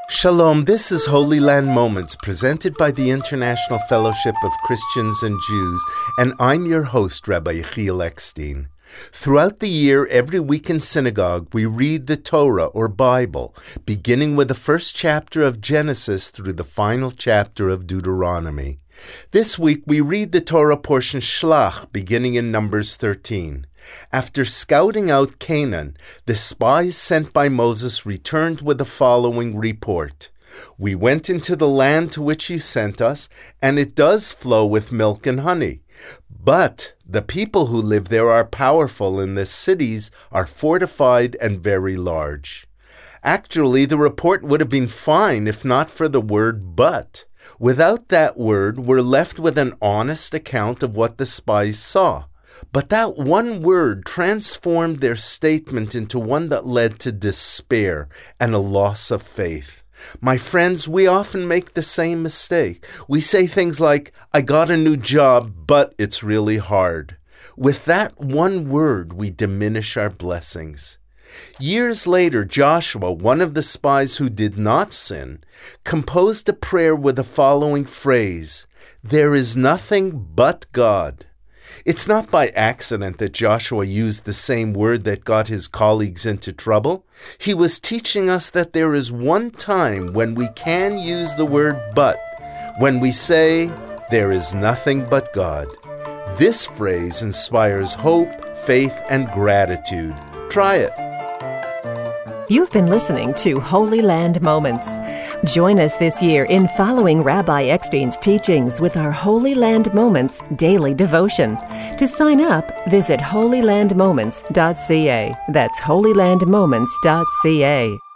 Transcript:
Shalom, this is Holy Land Moments presented by the International Fellowship of Christians and Jews, and I'm your host, Rabbi Yechiel Eckstein. Throughout the year, every week in synagogue, we read the Torah or Bible, beginning with the first chapter of Genesis through the final chapter of Deuteronomy. This week, we read the Torah portion Shlach, beginning in Numbers 13. After scouting out Canaan, the spies sent by Moses returned with the following report. We went into the land to which you sent us, and it does flow with milk and honey. But the people who live there are powerful, and the cities are fortified and very large. Actually, the report would have been fine if not for the word but. Without that word, we're left with an honest account of what the spies saw. But that one word transformed their statement into one that led to despair and a loss of faith. My friends, we often make the same mistake. We say things like, I got a new job, but it's really hard. With that one word, we diminish our blessings. Years later, Joshua, one of the spies who did not sin, composed a prayer with the following phrase, "There is nothing but God." It's not by accident that Joshua used the same word that got his colleagues into trouble. He was teaching us that there is one time when we can use the word but, when we say, there is nothing but God. This phrase inspires hope, faith, and gratitude. Try it. You've been listening to Holy Land Moments. Join us this year in following Rabbi Eckstein's teachings with our Holy Land Moments daily devotion. To sign up, visit holylandmoments.ca. That's holylandmoments.ca.